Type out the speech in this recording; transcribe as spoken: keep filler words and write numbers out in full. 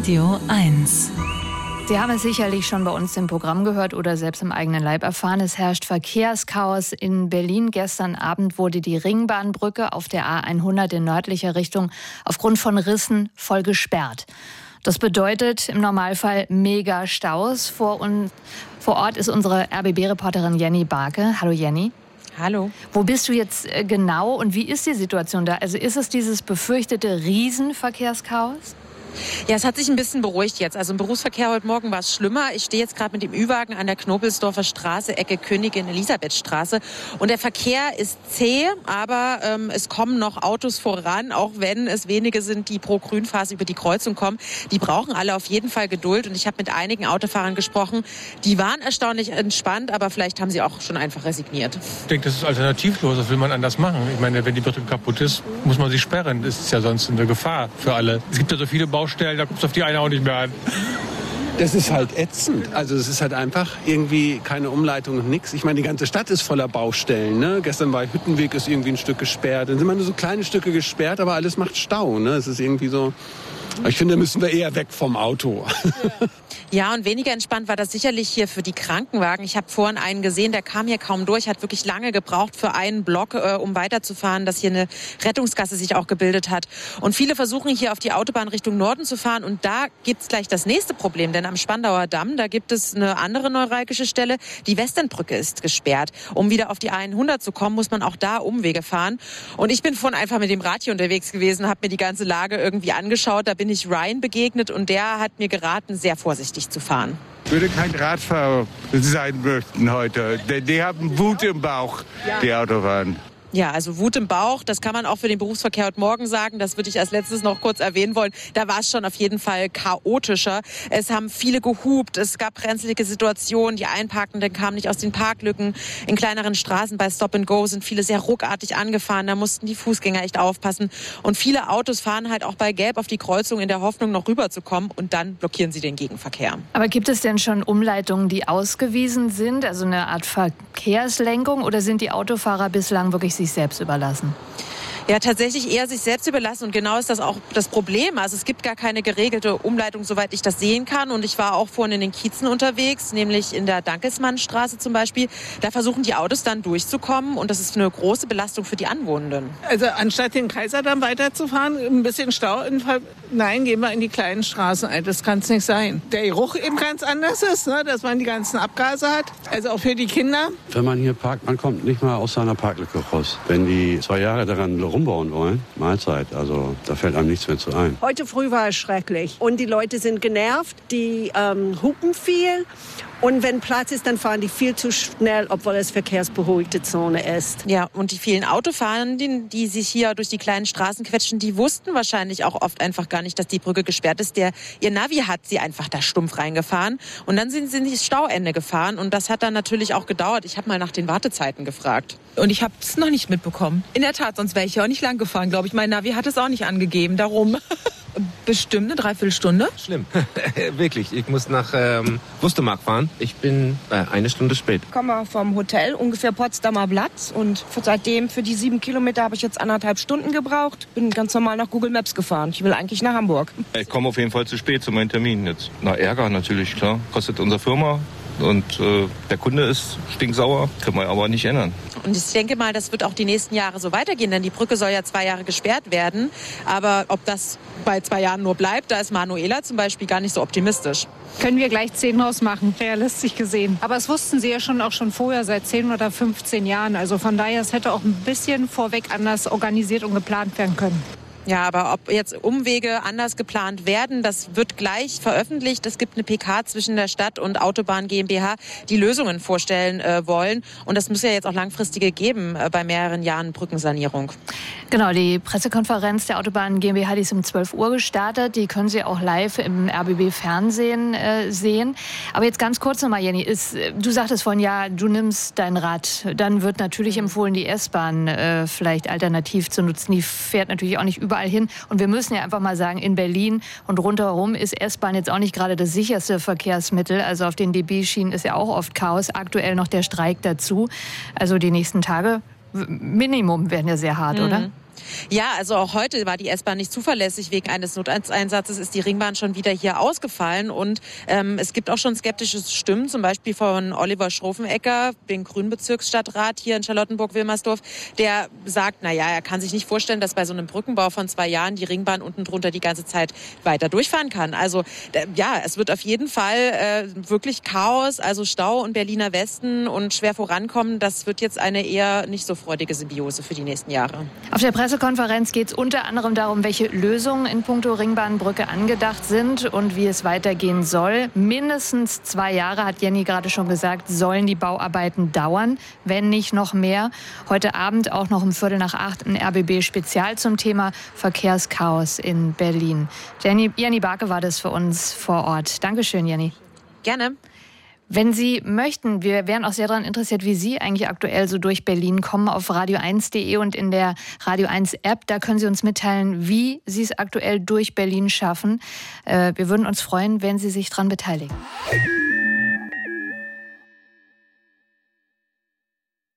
Radio eins. Sie haben es sicherlich schon bei uns im Programm gehört oder selbst im eigenen Leib erfahren. Es herrscht Verkehrschaos in Berlin. Gestern Abend wurde die Ringbahnbrücke auf der A hundert in nördlicher Richtung aufgrund von Rissen voll gesperrt. Das bedeutet im Normalfall mega Staus. Vor, und, vor Ort ist unsere R B B-Reporterin Jenny Barke. Hallo Jenny. Hallo. Wo bist du jetzt genau und wie ist die Situation da? Also ist es dieses befürchtete Riesenverkehrschaos? Ja, es hat sich ein bisschen beruhigt jetzt. Also im Berufsverkehr heute Morgen war es schlimmer. Ich stehe jetzt gerade mit dem Ü-Wagen an der Knobelsdorfer Straße, Ecke Königin-Elisabeth-Straße. Und der Verkehr ist zäh, aber ähm, es kommen noch Autos voran, auch wenn es wenige sind, die pro Grünphase über die Kreuzung kommen. Die brauchen alle auf jeden Fall Geduld. Und ich habe mit einigen Autofahrern gesprochen. Die waren erstaunlich entspannt, aber vielleicht haben sie auch schon einfach resigniert. Ich denke, das ist alternativlos. Was will man anders machen? Ich meine, wenn die Brücke kaputt ist, muss man sie sperren. Das ist ja sonst eine Gefahr für alle. Es gibt ja so viele Baustellen. Da kommt es auf die eine auch nicht mehr an. Das ist halt ätzend. Also es ist halt einfach irgendwie keine Umleitung und nichts. Ich meine, die ganze Stadt ist voller Baustellen. Ne? Gestern war Hüttenweg, ist irgendwie ein Stück gesperrt. Dann sind immer nur so kleine Stücke gesperrt, aber alles macht Stau. Ne? Es ist irgendwie so... Ich finde, da müssen wir eher weg vom Auto. Ja, und weniger entspannt war das sicherlich hier für die Krankenwagen. Ich habe vorhin einen gesehen, der kam hier kaum durch, hat wirklich lange gebraucht für einen Block, äh, um weiterzufahren, dass hier eine Rettungsgasse sich auch gebildet hat. Und viele versuchen hier auf die Autobahn Richtung Norden zu fahren. Und da gibt's gleich das nächste Problem, denn am Spandauer Damm, da gibt es eine andere neuralgische Stelle. Die Westendbrücke ist gesperrt. Um wieder auf die A hundert zu kommen, muss man auch da Umwege fahren. Und ich bin vorhin einfach mit dem Rad hier unterwegs gewesen, habe mir die ganze Lage irgendwie angeschaut. Da bin ich Ryan begegnet und der hat mir geraten, sehr vorsichtig zu fahren. Ich würde kein Radfahrer sein möchten heute, denn die haben Wut im Bauch, die Autobahnen. Ja, also Wut im Bauch, das kann man auch für den Berufsverkehr heute Morgen sagen. Das würde ich als letztes noch kurz erwähnen wollen. Da war es schon auf jeden Fall chaotischer. Es haben viele gehupt, es gab brenzlige Situationen. Die Einparkenden kamen nicht aus den Parklücken. In kleineren Straßen bei Stop and Go sind viele sehr ruckartig angefahren. Da mussten die Fußgänger echt aufpassen. Und viele Autos fahren halt auch bei Gelb auf die Kreuzung in der Hoffnung, noch rüberzukommen. Und dann blockieren sie den Gegenverkehr. Aber gibt es denn schon Umleitungen, die ausgewiesen sind? Also eine Art Verkehrslenkung? Oder sind die Autofahrer bislang wirklich sich selbst überlassen? Ja, tatsächlich eher sich selbst überlassen. Und genau ist das auch das Problem. Also es gibt gar keine geregelte Umleitung, soweit ich das sehen kann. Und ich war auch vorhin in den Kiezen unterwegs, nämlich in der Dankelsmannstraße zum Beispiel. Da versuchen die Autos dann durchzukommen. Und das ist eine große Belastung für die Anwohnenden. Also anstatt den Kaiserdamm weiterzufahren, ein bisschen Stau, nein, gehen wir in die kleinen Straßen ein. Das kann es nicht sein. Der Geruch eben ganz anders ist, ne, dass man die ganzen Abgase hat. Also auch für die Kinder. Wenn man hier parkt, man kommt nicht mal aus seiner Parklücke raus. Wenn die zwei Jahre daran umbauen wollen, Mahlzeit. Also da fällt einem nichts mehr zu ein. Heute früh war es schrecklich und die Leute sind genervt, die ähm, hupen viel und wenn Platz ist, dann fahren die viel zu schnell, obwohl es verkehrsberuhigte Zone ist. Ja, und die vielen Autofahrenden, die sich hier durch die kleinen Straßen quetschen, die wussten wahrscheinlich auch oft einfach gar nicht, dass die Brücke gesperrt ist. Der, ihr Navi hat sie einfach da stumpf reingefahren und dann sind sie in das Stauende gefahren und das hat dann natürlich auch gedauert. Ich habe mal nach den Wartezeiten gefragt. Und ich habe es noch nicht mitbekommen. In der Tat, sonst wäre ich ja auch nicht lang gefahren, glaube ich. Mein Navi hat es auch nicht angegeben, darum. Bestimmt eine Dreiviertelstunde. Schlimm, wirklich. Ich muss nach ähm, Wustemark fahren. Ich bin äh, eine Stunde spät. Ich komme vom Hotel, ungefähr Potsdamer Platz. Und seitdem für die sieben Kilometer habe ich jetzt anderthalb Stunden gebraucht. Bin ganz normal nach Google Maps gefahren. Ich will eigentlich nach Hamburg. Ich komme auf jeden Fall zu spät zu meinem Termin jetzt. Na, Ärger natürlich, klar. Kostet unsere Firma. Und äh, der Kunde ist stinksauer, können wir aber nicht ändern. Und ich denke mal, das wird auch die nächsten Jahre so weitergehen, denn die Brücke soll ja zwei Jahre gesperrt werden. Aber ob das bei zwei Jahren nur bleibt, da ist Manuela zum Beispiel gar nicht so optimistisch. Können wir gleich zehn rausmachen, realistisch gesehen. Aber es wussten sie ja schon auch schon vorher, seit zehn oder fünfzehn Jahren. Also von daher, es hätte auch ein bisschen vorweg anders organisiert und geplant werden können. Ja, aber ob jetzt Umwege anders geplant werden, das wird gleich veröffentlicht. Es gibt eine P K zwischen der Stadt und Autobahn GmbH, die Lösungen vorstellen äh, wollen. Und das muss ja jetzt auch langfristige geben äh, bei mehreren Jahren Brückensanierung. Genau, die Pressekonferenz der Autobahn GmbH, die ist um zwölf Uhr gestartet. Die können Sie auch live im R B B-Fernsehen äh, sehen. Aber jetzt ganz kurz nochmal, Jenny. Ist, du sagtest vorhin, ja, du nimmst dein Rad. Dann wird natürlich empfohlen, die S-Bahn äh, vielleicht alternativ zu nutzen. Die fährt natürlich auch nicht überall hin. Und wir müssen ja einfach mal sagen, in Berlin und rundherum ist S-Bahn jetzt auch nicht gerade das sicherste Verkehrsmittel. Also auf den D B-Schienen ist ja auch oft Chaos. Aktuell noch der Streik dazu. Also die nächsten Tage, Minimum, werden ja sehr hart, mhm. oder? Ja, also auch heute war die S-Bahn nicht zuverlässig. Wegen eines Noteinsatzes ist die Ringbahn schon wieder hier ausgefallen. Und ähm, es gibt auch schon skeptische Stimmen, zum Beispiel von Oliver Schrofenecker, den Grünen Bezirksstadtrat hier in Charlottenburg-Wilmersdorf, der sagt, na ja, er kann sich nicht vorstellen, dass bei so einem Brückenbau von zwei Jahren die Ringbahn unten drunter die ganze Zeit weiter durchfahren kann. Also äh, ja, es wird auf jeden Fall äh, wirklich Chaos, also Stau und Berliner Westen und schwer vorankommen. Das wird jetzt eine eher nicht so freudige Symbiose für die nächsten Jahre. Auf der Pressekonferenz geht es unter anderem darum, welche Lösungen in puncto Ringbahnbrücke angedacht sind und wie es weitergehen soll. Mindestens zwei Jahre, hat Jenny gerade schon gesagt, sollen die Bauarbeiten dauern, wenn nicht noch mehr. Heute Abend auch noch um Viertel nach acht ein R B B-Spezial zum Thema Verkehrschaos in Berlin. Jenny, Jenny Barke war das für uns vor Ort. Dankeschön, Jenny. Gerne. Wenn Sie möchten, wir wären auch sehr daran interessiert, wie Sie eigentlich aktuell so durch Berlin kommen, auf radio eins punkt de und in der Radio eins App. Da können Sie uns mitteilen, wie Sie es aktuell durch Berlin schaffen. Wir würden uns freuen, wenn Sie sich daran beteiligen.